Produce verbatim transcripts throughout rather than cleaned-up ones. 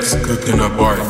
best cooking up art.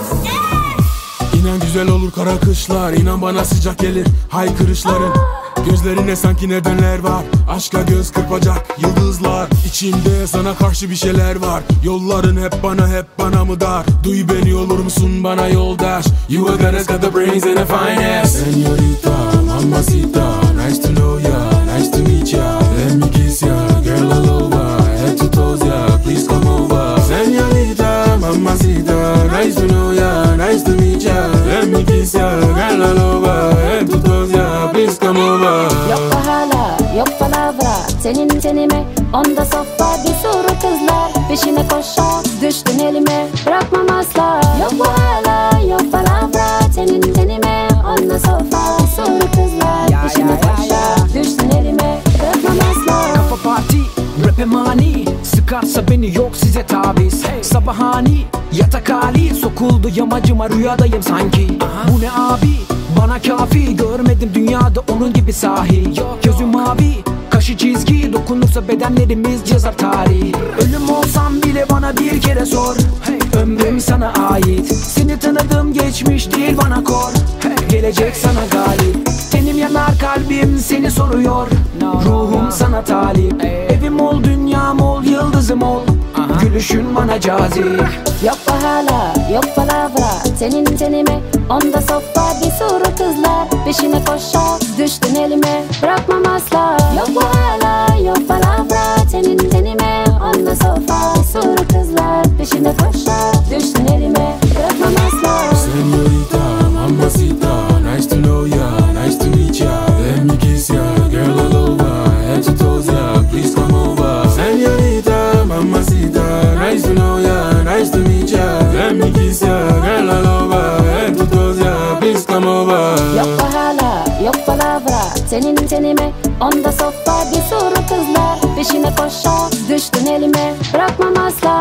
İnan güzel olur kara kışlar, inan bana sıcak gelir haykırışların. Gözlerine sanki nedenler var, aşka göz kırpacak yıldızlar. İçimde sana karşı bir şeyler var, yolların hep bana hep bana mı dar? Duy beni, olur musun bana yoldaş? You a goddess, got the brains and the finest. Señorita, mamacita, nice to know ya, nice to meet ya. Let me kiss ya, girl all over, head to toes ya, please come over. Señorita, mamacita, nice to know ya, nice to meet ya. Let me kiss ya, girl all over, head to toes ya, please come over. Yok pahala, yok palavra, senin tenime onda sofa bir sürü kızlar peşine koşar, düştün elime bırakmam asla. Yok pahala, yok palavra, senin tenime onda sofa bir sürü kızlar peşine koşar, düştün elime bırakmam asla. Kafa parti, rap'e mani, sıkarsa beni yok size taviz. Hey. Sabahani, yatak hali, sokuldu yamacıma rüyadayım sanki. Aha. Bu ne abi? Bana kafi, görmedim dünyada onun gibi sahi. Gözüm mavi, kaşı çizgi, dokunursa bedenlerimiz yazar tarih. Ölüm olsam bile bana bir kere sor, hey. Ömrüm sana ait, seni tanıdım geçmiş değil bana kor, hey. Gelecek sana galip, tenim yanar kalbim seni soruyor. Ruhum sana talip, evim ol dünyam ol yıldızım ol. Gülüşün bana cazip. Yok pahala, yok palavra, senin tenime onda sofa bir sürü kızlar peşine koşar, düştün elime bırakmam asla. Yok pahala, yok palavra, senin tenime onda sofa bir sürü kızlar peşine koşar, düştün elime bırakmam asla. Señorita, mamacita, nice to know ya, nice to meet ya. Let me kiss ya, girl all over, head to toes ya, please come over. Señorita, mamacita, nice to know ya, nice to meet ya. Let me kiss ya, girl all over, head to toes ya, please come over. Yok pahala, yok palavra, senin tenime onda sofa bir sürü kızlar peşine koşar, düştün elime bırakmam asla.